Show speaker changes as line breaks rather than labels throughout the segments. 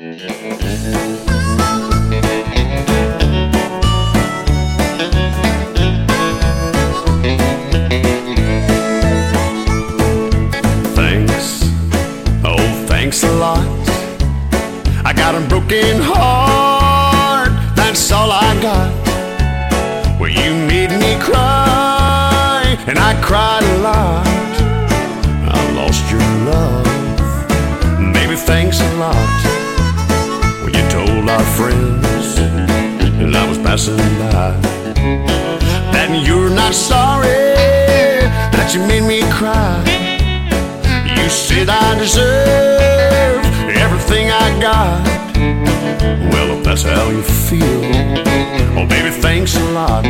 Thanks, oh thanks a lot. I got a broken heart, that's all I got. Well, you made me cry, and I cried a lot. I lost your love, baby, thanks a lot. Well, you told our friends, and I was passing by, that you're not sorry that you made me cry. You said I deserve everything I got. Well, if that's how you feel, oh baby, thanks a lot.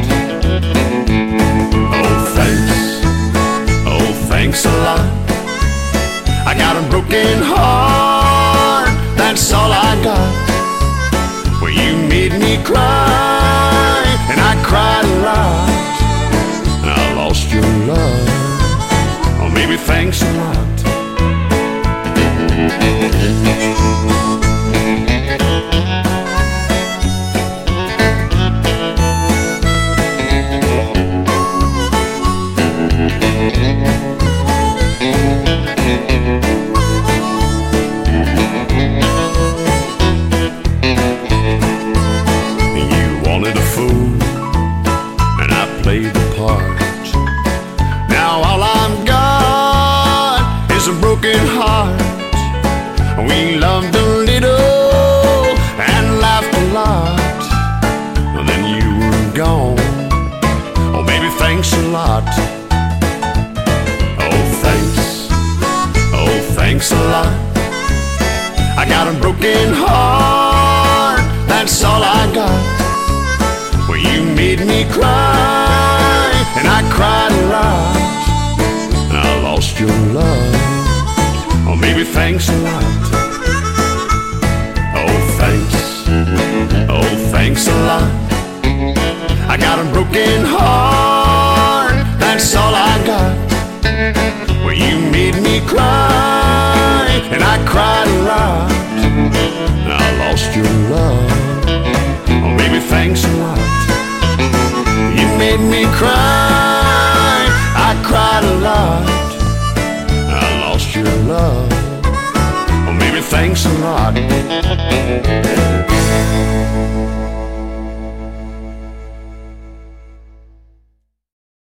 Oh thanks a lot. I got a broken heart, that's all I got. Well, you made me cry, and I cried a lot. I lost your love, oh baby, thanks a lot. You wanted a fool, and I played the part. Now all I've got is a broken heart. We loved a little and laughed a lot. Then you were gone, oh baby, thanks a lot. Oh thanks a lot. I got a broken heart, that's all I got. Well, you made me cry, and I cried a lot. I lost your love, oh baby, thanks a lot. Oh thanks a lot. I got a broken heart, that's all I got. Well, you made me cry, and I cried a lot. I lost your love, oh baby, thanks a lot. You made me cry, I cried a